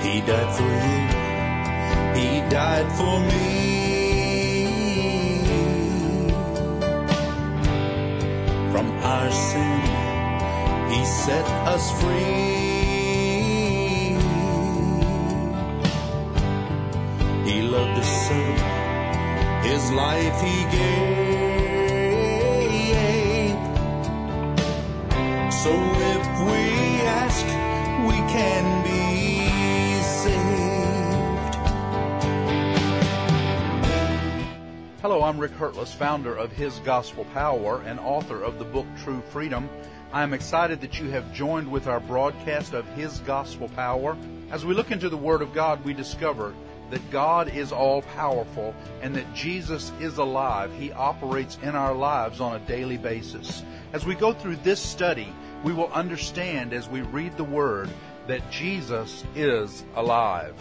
He died for you. He died for me. From our sin, He set us free. He loved us so, His life He gave. So if we ask, we can be saved. Hello, I'm Rick Hurtless, founder of His Gospel Power and author of the book True Freedom. I am excited that you have joined with our broadcast of His Gospel Power. As we look into the Word of God, we discover that God is all-powerful and that Jesus is alive. He operates in our lives on a daily basis. As we go through this study, we will understand as we read the Word that Jesus is alive.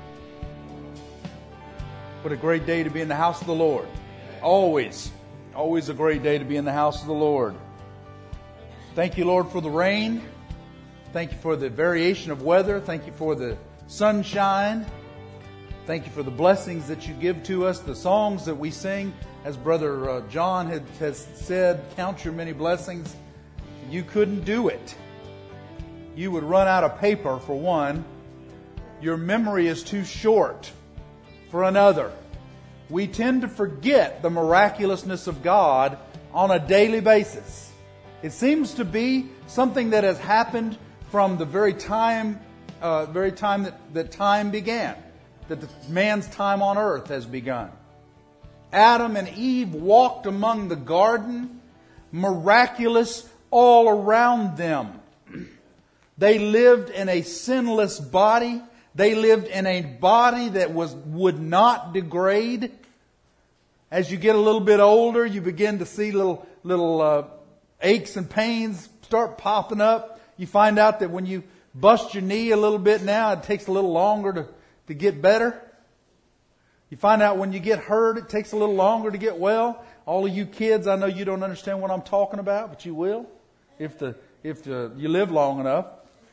What a great day to be in the house of the Lord. Always a great day to be in the house of the Lord. Thank you, Lord, for the rain. Thank you for the variation of weather. Thank you for the sunshine. Thank you for the blessings that you give to us, the songs that we sing. As Brother John has said, count your many blessings. You couldn't do it. You would run out of paper, for one. Your memory is too short, for another. We tend to forget the miraculousness of God on a daily basis. It seems to be something that has happened from the very time that time began, that the man's time on earth has begun. Adam and Eve walked among the garden, miraculous all around them. They lived in a sinless body. They lived in a body that would not degrade. As you get a little bit older, you begin to see little aches and pains start popping up. You find out that when you bust your knee a little bit now, it takes a little longer to get better. You find out when you get hurt, it takes a little longer to get well. All of you kids, I know you don't understand what I'm talking about, but you will if you live long enough.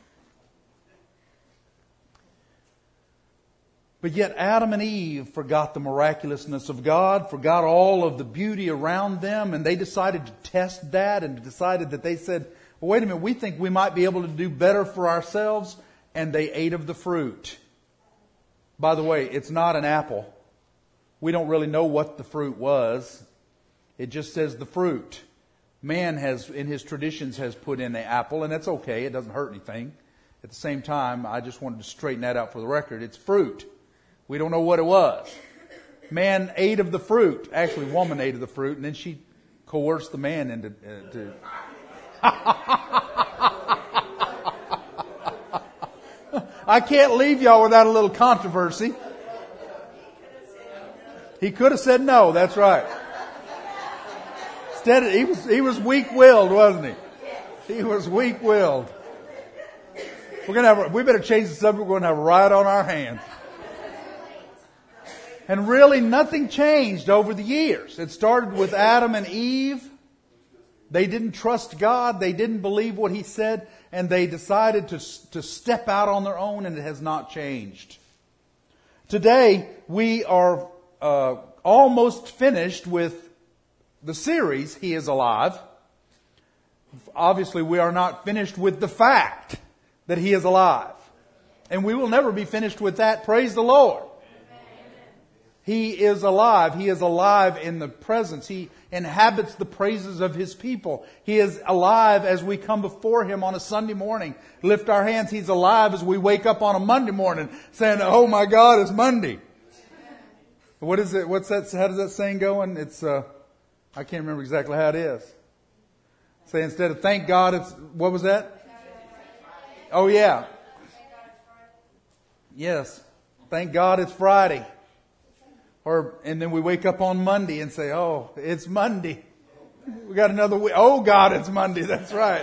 But yet Adam and Eve forgot the miraculousness of God, forgot all of the beauty around them, and they decided to test that and decided that they said, well, wait a minute, we think we might be able to do better for ourselves, and they ate of the fruit. By the way, it's not an apple. We don't really know what the fruit was. It just says the fruit. Man has, in his traditions, has put in the apple, and that's okay. It doesn't hurt anything. At the same time, I just wanted to straighten that out for the record. It's fruit. We don't know what it was. Man ate of the fruit. Actually, woman ate of the fruit, and then she coerced the man into... I can't leave y'all without a little controversy. He could have said no, that's right. Instead, he was weak-willed, wasn't he? He was weak-willed. We better change the subject. We're going to have a riot on our hands. And really, nothing changed over the years. It started with Adam and Eve. They didn't trust God. They didn't believe what He said. And they decided to step out on their own, and it has not changed. Today, we are almost finished with the series, He is Alive. Obviously, we are not finished with the fact that He is alive. And we will never be finished with that. Praise the Lord. He is alive. He is alive in the presence. He inhabits the praises of His people. He is alive as we come before Him on a Sunday morning. Lift our hands. He's alive as we wake up on a Monday morning saying, oh my God, it's Monday. What is it? What's that? How does that saying go? And it's, I can't remember exactly how it is. Say instead of thank God, it's, what was that? Oh yeah. Yes. Thank God it's Friday. And then we wake up on Monday and say, oh, it's Monday. We got another week. Oh God, it's Monday. That's right.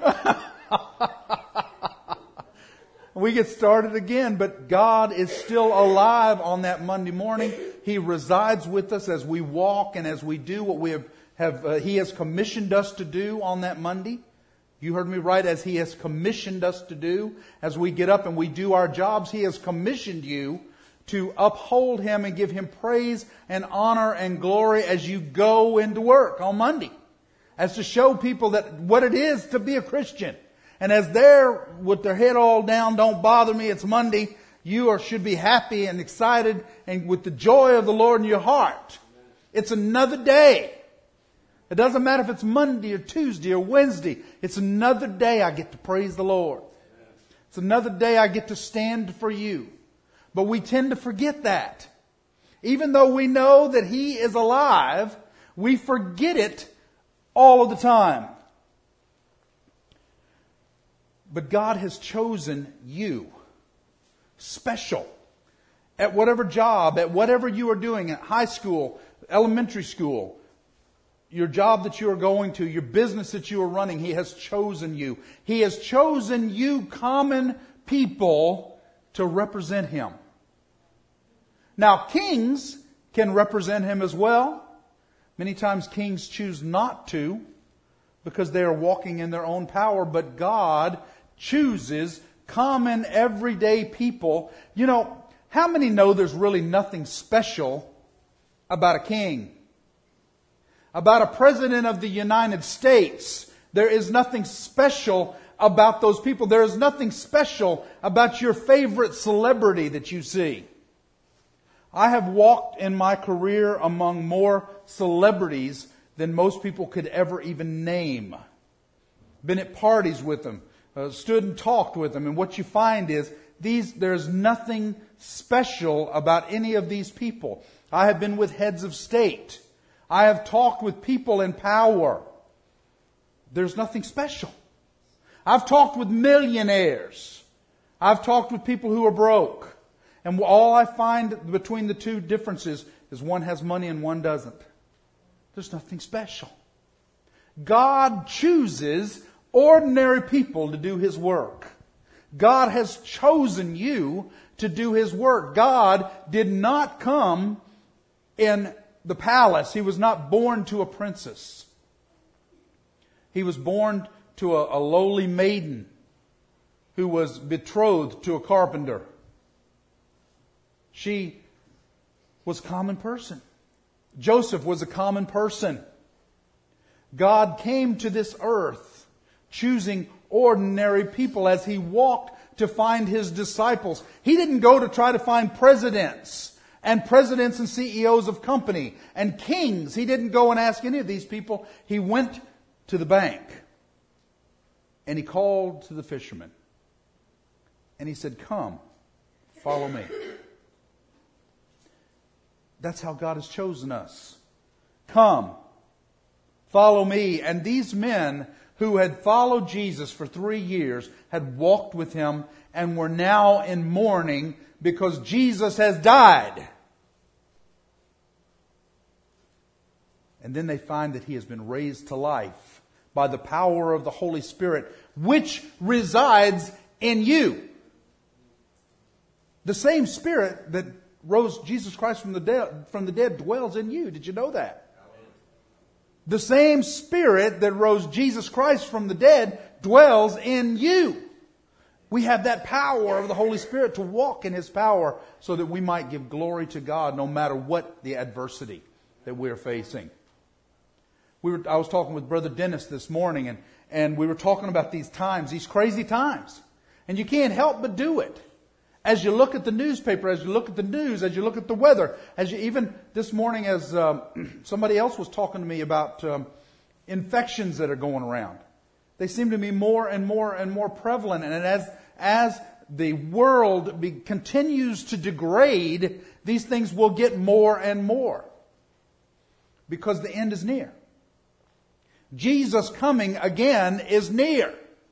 We get started again, but God is still alive on that Monday morning. He resides with us as we walk and as we do what we have He has commissioned us to do on that Monday. You heard me right, as He has commissioned us to do. As we get up and we do our jobs, He has commissioned you to uphold Him and give Him praise and honor and glory as you go into work on Monday. As to show people that what it is to be a Christian. And as they're with their head all down, don't bother me, it's Monday, should be happy and excited and with the joy of the Lord in your heart. It's another day. It doesn't matter if it's Monday or Tuesday or Wednesday. It's another day I get to praise the Lord. It's another day I get to stand for you. But we tend to forget that. Even though we know that He is alive, we forget it all of the time. But God has chosen you. Special. At whatever job, at whatever you are doing, at high school, elementary school, your job that you are going to, your business that you are running, He has chosen you. He has chosen you, common people, to represent Him. Now, kings can represent Him as well. Many times kings choose not to because they are walking in their own power, but God chooses common, everyday people. You know, how many know there's really nothing special about a king? About a president of the United States. There is nothing special about those people. There is nothing special about your favorite celebrity that you see. I have walked in my career among more celebrities than most people could ever even name. Been at parties with them, stood and talked with them, and what you find is there's nothing special about any of these people. I have been with heads of state. I have talked with people in power. There's nothing special. I've talked with millionaires. I've talked with people who are broke. And all I find between the two differences is one has money and one doesn't. There's nothing special. God chooses ordinary people to do His work. God has chosen you to do His work. God did not come in the palace. He was not born to a princess. He was born to a lowly maiden who was betrothed to a carpenter. She was a common person. Joseph was a common person. God came to this earth choosing ordinary people as He walked to find His disciples. He didn't go to try to find presidents and CEOs of company and kings. He didn't go and ask any of these people. He went to the bank and He called to the fishermen and He said, "Come, follow me." That's how God has chosen us. Come, follow me. And these men who had followed Jesus for 3 years had walked with Him and were now in mourning because Jesus has died. And then they find that He has been raised to life by the power of the Holy Spirit, which resides in you. The same Spirit that rose Jesus Christ from the dead dwells in you. Did you know that? The same Spirit that rose Jesus Christ from the dead dwells in you. We have that power of the Holy Spirit to walk in His power so that we might give glory to God no matter what the adversity that we're facing. I was talking with Brother Dennis this morning and we were talking about these times, these crazy times. And you can't help but do it. As you look at the newspaper, as you look at the news, as you look at the weather, even this morning as somebody else was talking to me about infections that are going around. They seem to be more and more and more prevalent. And as the world continues to degrade, these things will get more and more. Because the end is near. Jesus coming again is near.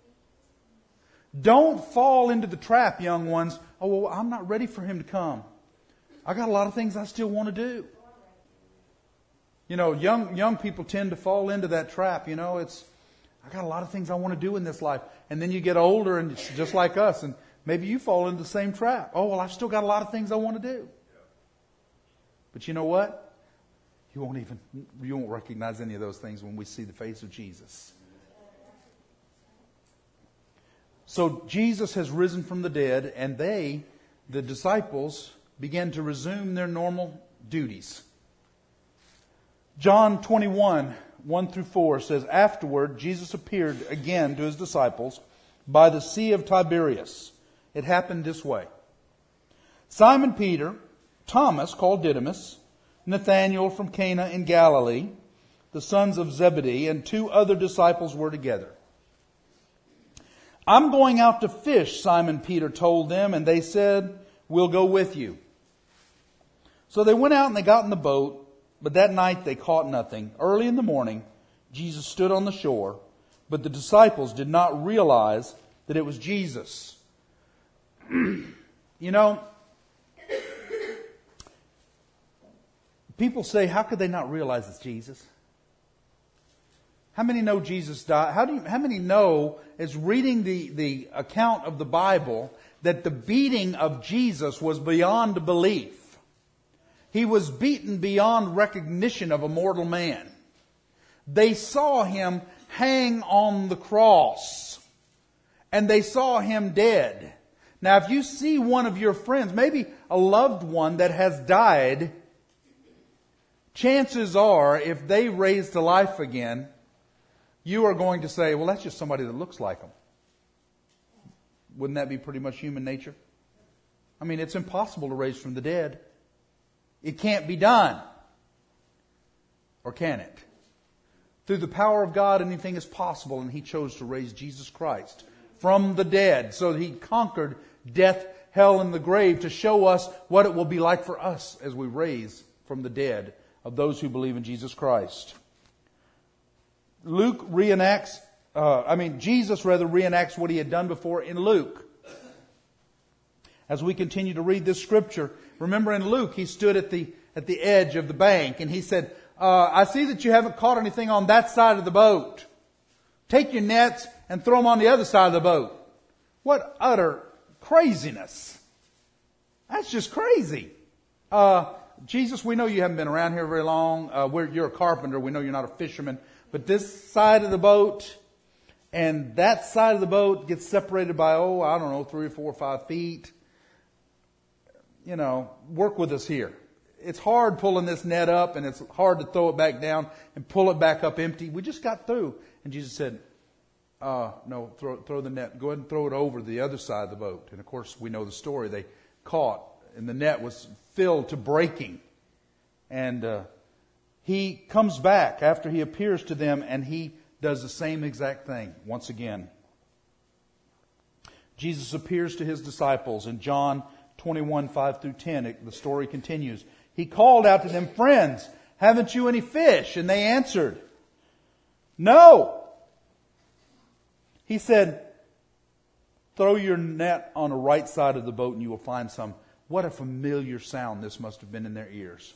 Don't fall into the trap, young ones. Oh, well, I'm not ready for Him to come. I got a lot of things I still want to do. You know, young people tend to fall into that trap. You know, I got a lot of things I want to do in this life. And then you get older and it's just like us. And maybe you fall into the same trap. Oh, well, I've still got a lot of things I want to do. But you know what? You won't recognize any of those things when we see the face of Jesus. So Jesus has risen from the dead, and they, the disciples, began to resume their normal duties. John 21, 1 through 4 says, "Afterward, Jesus appeared again to his disciples by the Sea of Tiberias." It happened this way. Simon Peter, Thomas called Didymus, Nathanael from Cana in Galilee, the sons of Zebedee, and 2 other disciples were together. "I'm going out to fish," Simon Peter told them, and they said, "We'll go with you." So they went out and they got in the boat, but that night they caught nothing. Early in the morning, Jesus stood on the shore, but the disciples did not realize that it was Jesus. You know, people say, how could they not realize it's Jesus? How many know Jesus died? How many know, as reading the account of the Bible, that the beating of Jesus was beyond belief? He was beaten beyond recognition of a mortal man. They saw him hang on the cross, and they saw him dead. Now, if you see one of your friends, maybe a loved one that has died, chances are, if they raise to life again, you are going to say, well, that's just somebody that looks like them. Wouldn't that be pretty much human nature? I mean, it's impossible to raise from the dead. It can't be done. Or can it? Through the power of God, anything is possible, and He chose to raise Jesus Christ from the dead, so that He conquered death, hell, and the grave, to show us what it will be like for us as we raise from the dead of those who believe in Jesus Christ. Jesus reenacts what He had done before in Luke. As we continue to read this scripture, remember in Luke, He stood at the edge of the bank and He said, I see that you haven't caught anything on that side of the boat. Take your nets and throw them on the other side of the boat. What utter craziness. That's just crazy. Jesus, we know you haven't been around here very long. You're a carpenter. We know you're not a fisherman. But this side of the boat and that side of the boat gets separated by, 3 or 4 or 5 feet. You know, work with us here. It's hard pulling this net up, and it's hard to throw it back down and pull it back up empty. We just got through. And Jesus said, no, throw the net. Go ahead and throw it over the other side of the boat. And of course, we know the story. They caught, and the net was filled to breaking. And He comes back after He appears to them, and He does the same exact thing once again. Jesus appears to His disciples in John 21, 5 through 10. The story continues. He called out to them, "Friends, haven't you any fish?" And they answered, "No." He said, "Throw your net on the right side of the boat and you will find some." What a familiar sound this must have been in their ears.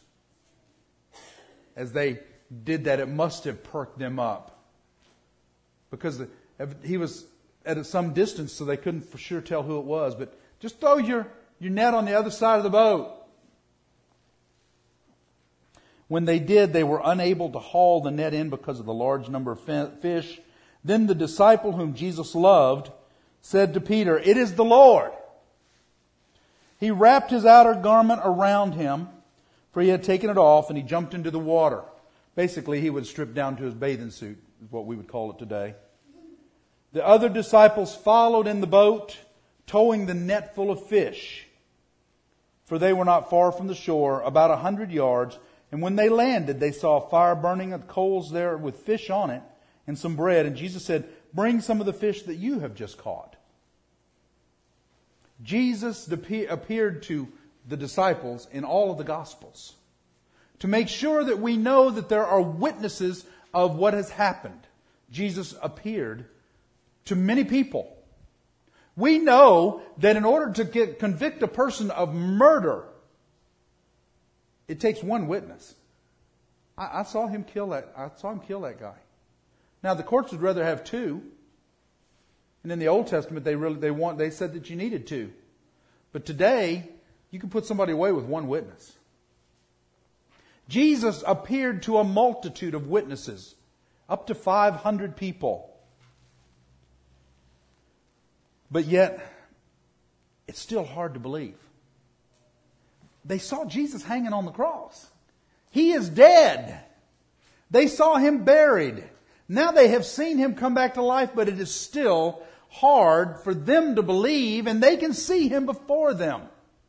As they did that, it must have perked them up. Because He was at some distance, so they couldn't for sure tell who it was. But just throw your net on the other side of the boat. When they did, they were unable to haul the net in because of the large number of fish. Then the disciple whom Jesus loved said to Peter, "It is the Lord." He wrapped his outer garment around him, for he had taken it off, and he jumped into the water. Basically, he would strip down to his bathing suit, is what we would call it today. The other disciples followed in the boat, towing the net full of fish. For they were not far from the shore, about 100 yards. And when they landed, they saw a fire burning of coals there with fish on it and some bread. And Jesus said, "Bring some of the fish that you have just caught." Jesus appeared to the disciples in all of the Gospels to make sure that we know that there are witnesses of what has happened. Jesus appeared to many people. We know that in order to convict a person of murder, it takes one witness. I saw him kill that guy. Now the courts would rather have 2. And in the Old Testament, they said that you needed 2. But today, you can put somebody away with one witness. Jesus appeared to a multitude of witnesses, up to 500 people. But yet, it's still hard to believe. They saw Jesus hanging on the cross. He is dead. They saw Him buried. Now they have seen Him come back to life, but it is still hard for them to believe, and they can see Him before them.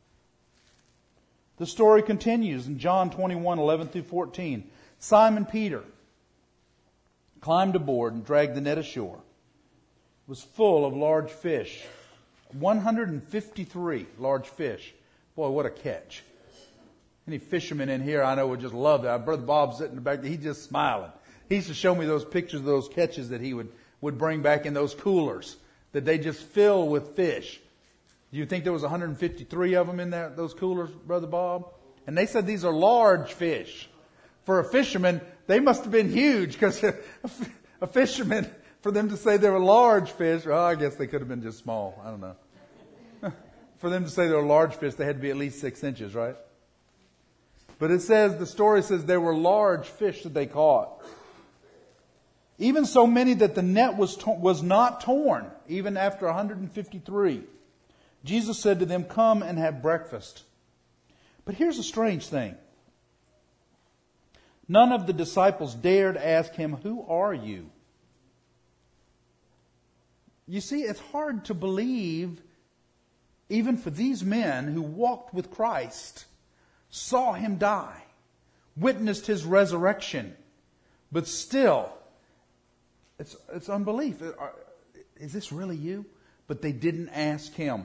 The story continues in John 21:11-14. Simon Peter climbed aboard and dragged the net ashore. It was full of large fish. 153 large fish. Boy, what a catch. Any fishermen in here I know would just love that. Brother Bob's sitting in the back there. He's just smiling. He used to show me those pictures of those catches that he would bring back in those coolers that they just fill with fish. Do you think there was 153 of them in those coolers, Brother Bob? And they said these are large fish. For a fisherman, they must have been huge, because a fisherman, for them to say they were large fish, well, I guess they could have been just small. I don't know. For them to say they were large fish, they had to be at least 6 inches, right? But the story says they were large fish that they caught. Even so many that the net was not torn, even after 153. Jesus said to them, "Come and have breakfast." But here's a strange thing. None of the disciples dared ask Him, "Who are you?" You see, it's hard to believe, even for these men who walked with Christ, saw Him die, witnessed His resurrection, but still, it's unbelief. Is this really you? But they didn't ask Him.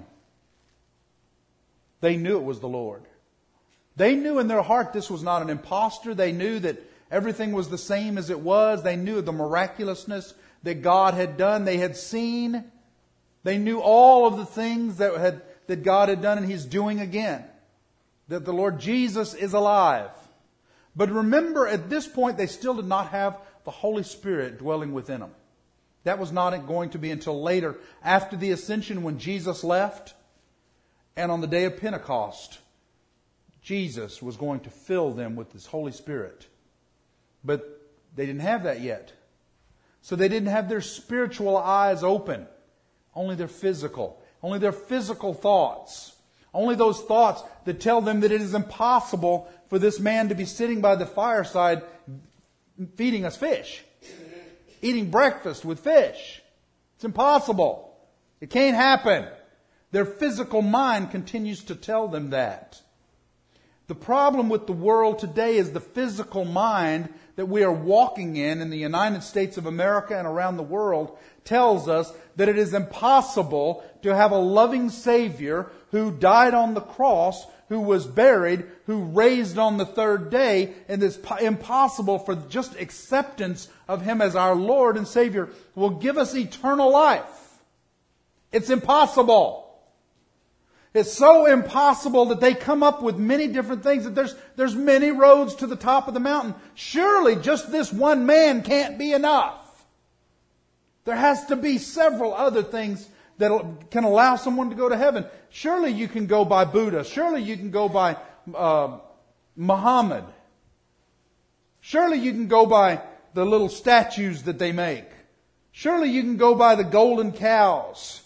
They knew it was the Lord. They knew in their heart this was not an imposter. They knew that everything was the same as it was. They knew the miraculousness that God had done. They had seen. They knew all of the things that God had done and He's doing again. That the Lord Jesus is alive. But remember, at this point, they still did not have the Holy Spirit dwelling within them. That was not going to be until later, after the ascension, when Jesus left. And on the day of Pentecost, Jesus was going to fill them with His Holy Spirit. But they didn't have that yet. So they didn't have their spiritual eyes open. Only their physical. Only their physical thoughts. Only those thoughts that tell them that it is impossible for this man to be sitting by the fireside feeding us fish. Eating breakfast with fish. It's impossible. It can't happen. Their physical mind continues to tell them that. The problem with the world today is the physical mind that we are walking in the United States of America and around the world tells us that it is impossible to have a loving Savior who died on the cross, who was buried, who raised on the third day, and it's impossible for just acceptance of Him as our Lord and Savior will give us eternal life. It's impossible. It's so impossible that they come up with many different things. That there's many roads to the top of the mountain. Surely just this one man can't be enough. There has to be several other things that can allow someone to go to heaven. Surely you can go by Buddha. Surely you can go by Muhammad. Surely you can go by the little statues that they make. Surely you can go by the golden cows.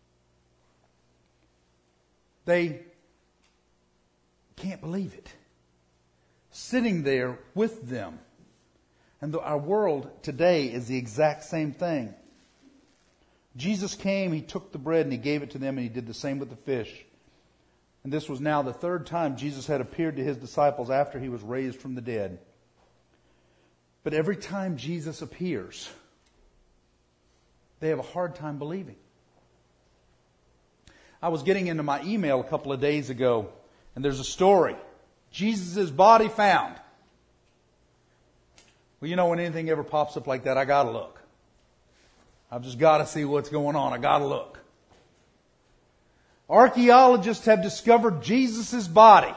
They can't believe it. Sitting there with them. And our world today is the exact same thing. Jesus came, He took the bread and He gave it to them, and He did the same with the fish. And this was now the third time Jesus had appeared to His disciples after He was raised from the dead. But every time Jesus appears, they have a hard time believing. I was getting into my email a couple of days ago, and there's a story. Jesus' body found. Well, you know, when anything ever pops up like that, I gotta look. I've just got to see what's going on. I got to look. Archaeologists have discovered Jesus' body.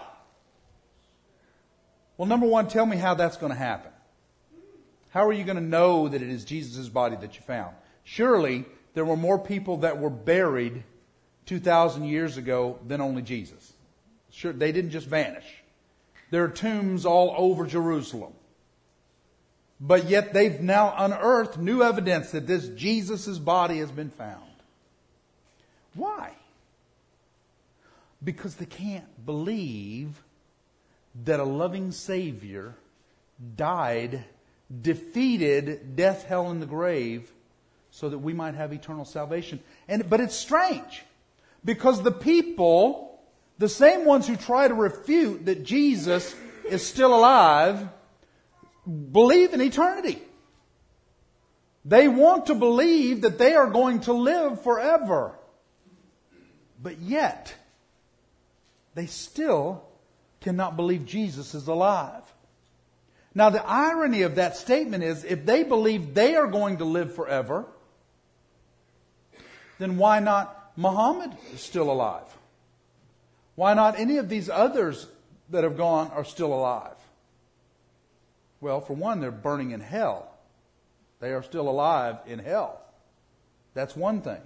Well, number one, tell me how that's going to happen. How are you going to know that it is Jesus' body that you found? Surely there were more people that were buried 2,000 years ago than only Jesus. Sure, they didn't just vanish. There are tombs all over Jerusalem. But yet they've now unearthed new evidence that this Jesus' body has been found. Why? Because they can't believe that a loving Savior died, defeated death, hell, and the grave so that we might have eternal salvation. But it's strange because the people, the same ones who try to refute that Jesus is still alive, believe in eternity. They want to believe that they are going to live forever. But yet, they still cannot believe Jesus is alive. Now, the irony of that statement is, if they believe they are going to live forever, then why not Muhammad is still alive? Why not any of these others that have gone are still alive? Well, for one, they're burning in hell. They are still alive in hell. That's one thing.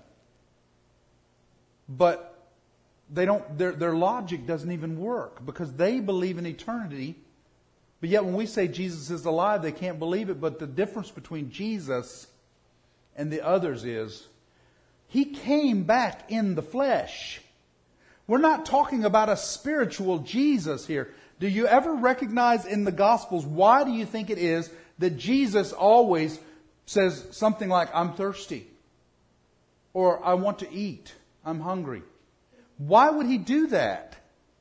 But they don't. Their logic doesn't even work because they believe in eternity. But yet when we say Jesus is alive, they can't believe it. But the difference between Jesus and the others is He came back in the flesh. We're not talking about a spiritual Jesus here. Do you ever recognize in the Gospels, why do you think it is that Jesus always says something like, I'm thirsty, or I want to eat, I'm hungry? Why would He do that?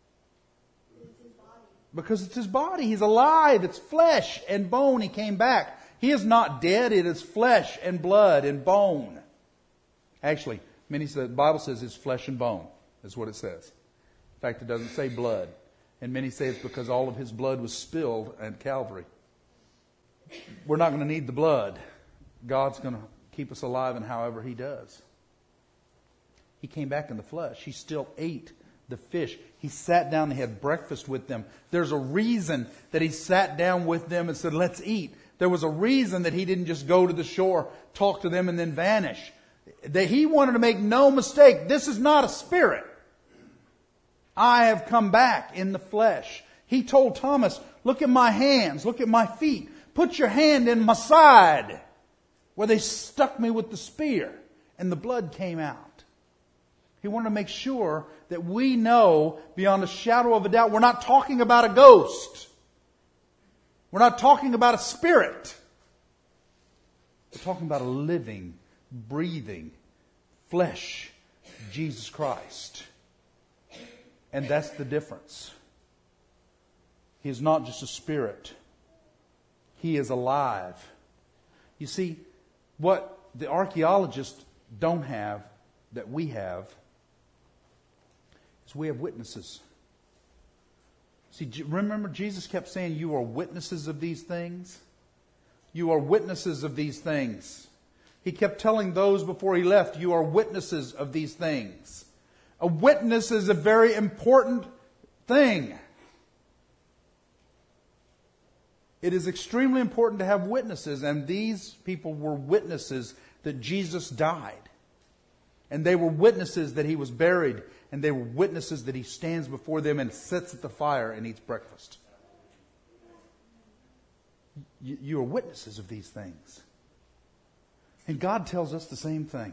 Because it's His body. He's alive. It's flesh and bone. He came back. He is not dead. It is flesh and blood and bone. Actually, the Bible says it's flesh and bone. That's what it says. In fact, it doesn't say blood. And many say it's because all of His blood was spilled at Calvary. We're not going to need the blood. God's going to keep us alive in however He does. He came back in the flesh. He still ate the fish. He sat down and had breakfast with them. There's a reason that He sat down with them and said, let's eat. There was a reason that He didn't just go to the shore, talk to them, and then vanish. That He wanted to make no mistake. This is not a spirit. I have come back in the flesh. He told Thomas, look at my hands, look at my feet. Put your hand in my side where they stuck me with the spear and the blood came out. He wanted to make sure that we know beyond a shadow of a doubt we're not talking about a ghost. We're not talking about a spirit. We're talking about a living, breathing flesh, Jesus Christ. And that's the difference. He is not just a spirit. He is alive. You see, what the archaeologists don't have that we have is we have witnesses. See, remember Jesus kept saying, you are witnesses of these things? You are witnesses of these things. He kept telling those before He left, you are witnesses of these things. A witness is a very important thing. It is extremely important to have witnesses, and these people were witnesses that Jesus died. And they were witnesses that He was buried, and they were witnesses that He stands before them and sits at the fire and eats breakfast. You are witnesses of these things. And God tells us the same thing.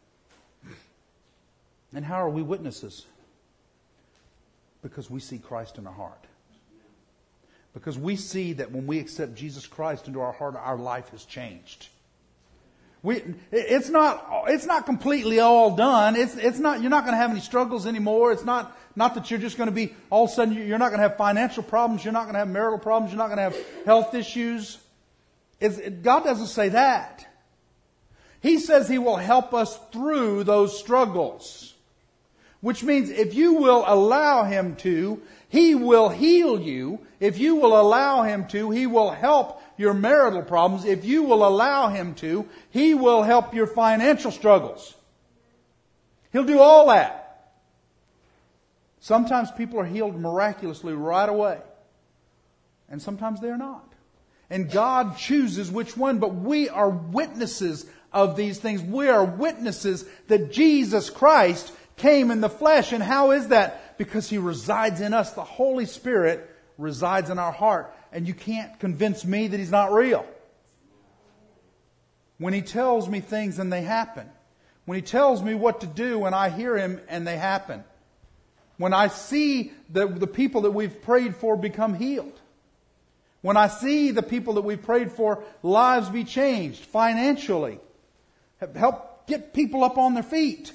And how are we witnesses? Because we see Christ in our heart. Because we see that when we accept Jesus Christ into our heart, our life has changed. It's not completely all done. It's not, you're not going to have any struggles anymore. It's not that you're just going to be, all of a sudden, you're not going to have financial problems. You're not going to have marital problems. You're not going to have health issues. God doesn't say that. He says He will help us through those struggles. Which means if you will allow Him to, He will heal you. If you will allow Him to, He will help your marital problems. If you will allow Him to, He will help your financial struggles. He'll do all that. Sometimes people are healed miraculously right away. And sometimes they're not. And God chooses which one. But we are witnesses of these things. We are witnesses that Jesus Christ came in the flesh. And how is that? Because He resides in us. The Holy Spirit resides in our heart. And you can't convince me that He's not real. When He tells me things and they happen. When He tells me what to do and I hear Him and they happen. When I see the people that we've prayed for become healed. When I see the people that we've prayed for, lives be changed financially. Help get people up on their feet.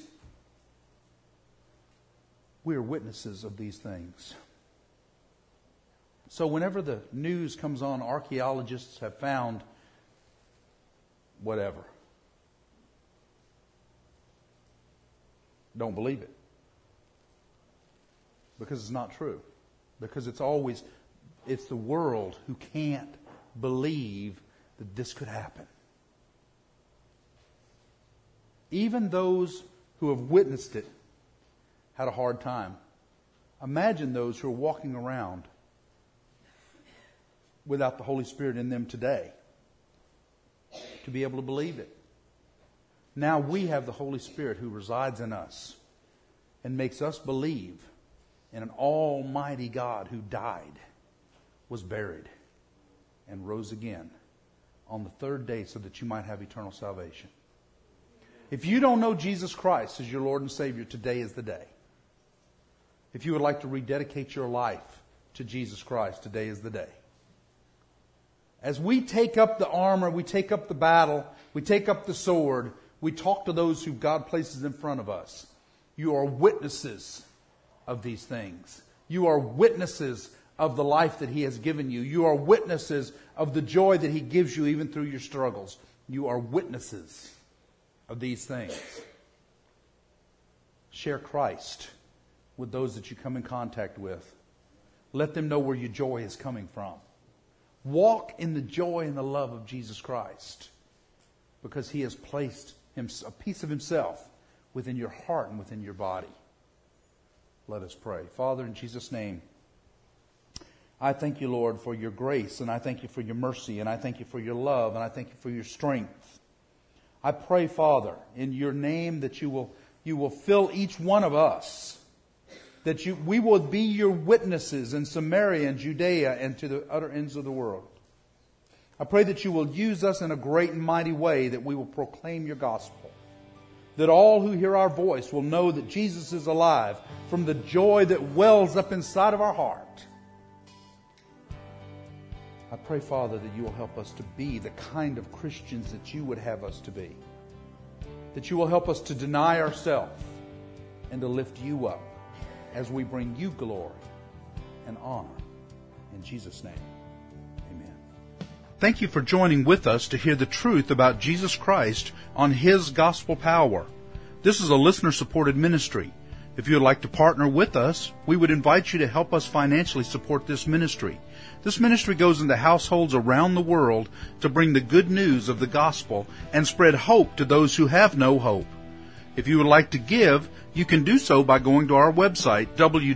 We are witnesses of these things. So whenever the news comes on, archaeologists have found whatever. Don't believe it. Because it's not true. Because it's the world who can't believe that this could happen. Even those who have witnessed it had a hard time. Imagine those who are walking around without the Holy Spirit in them today to be able to believe it. Now we have the Holy Spirit who resides in us and makes us believe in an almighty God who died, was buried, and rose again on the third day so that you might have eternal salvation. If you don't know Jesus Christ as your Lord and Savior, today is the day. If you would like to rededicate your life to Jesus Christ, today is the day. As we take up the armor, we take up the battle, we take up the sword, we talk to those who God places in front of us. You are witnesses of these things. You are witnesses of the life that He has given you. You are witnesses of the joy that He gives you even through your struggles. You are witnesses of these things. Share Christ with those that you come in contact with. Let them know where your joy is coming from. Walk in the joy and the love of Jesus Christ, because He has placed a piece of Himself within your heart and within your body. Let us pray. Father, in Jesus' name, I thank You, Lord, for Your grace, and I thank You for Your mercy, and I thank You for Your love, and I thank You for Your strength. I pray, Father, in Your name that You will fill each one of us, that we will be Your witnesses in Samaria and Judea and to the utter ends of the world. I pray that You will use us in a great and mighty way, that we will proclaim Your gospel, that all who hear our voice will know that Jesus is alive from the joy that wells up inside of our heart. I pray, Father, that You will help us to be the kind of Christians that You would have us to be. That You will help us to deny ourselves and to lift You up as we bring You glory and honor. In Jesus' name, amen. Thank you for joining with us to hear the truth about Jesus Christ on His gospel power. This is a listener-supported ministry. If you would like to partner with us, we would invite you to help us financially support this ministry. This ministry goes into households around the world to bring the good news of the gospel and spread hope to those who have no hope. If you would like to give, you can do so by going to our website,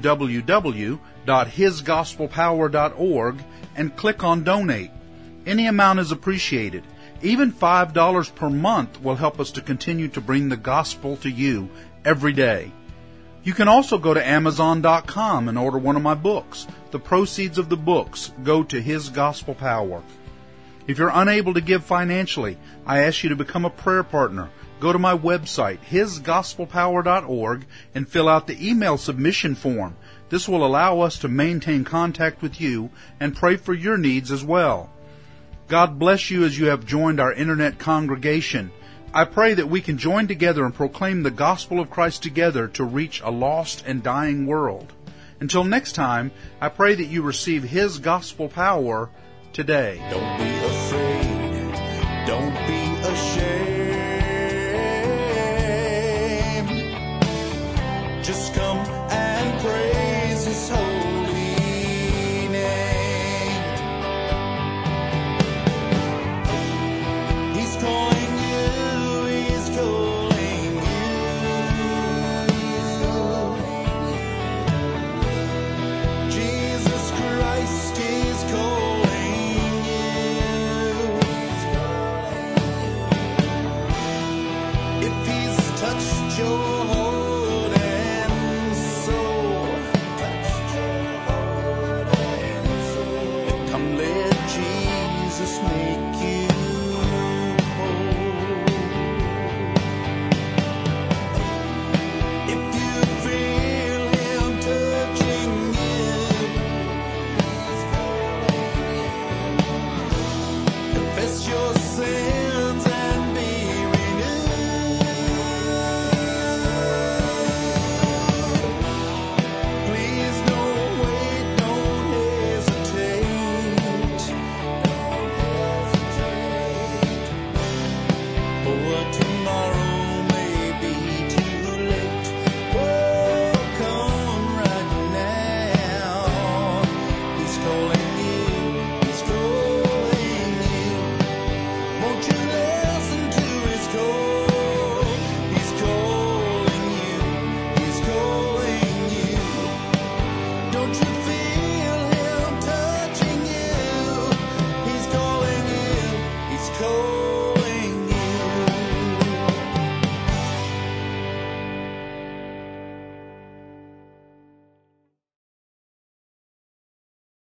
www.hisgospelpower.org, and click on Donate. Any amount is appreciated. Even $5 per month will help us to continue to bring the gospel to you every day. You can also go to Amazon.com and order one of my books. The proceeds of the books go to His Gospel Power. If you're unable to give financially, I ask you to become a prayer partner. Go to my website, hisgospelpower.org, and fill out the email submission form. This will allow us to maintain contact with you and pray for your needs as well. God bless you as you have joined our internet congregation. I pray that we can join together and proclaim the gospel of Christ together to reach a lost and dying world. Until next time, I pray that you receive His gospel power today. Don't be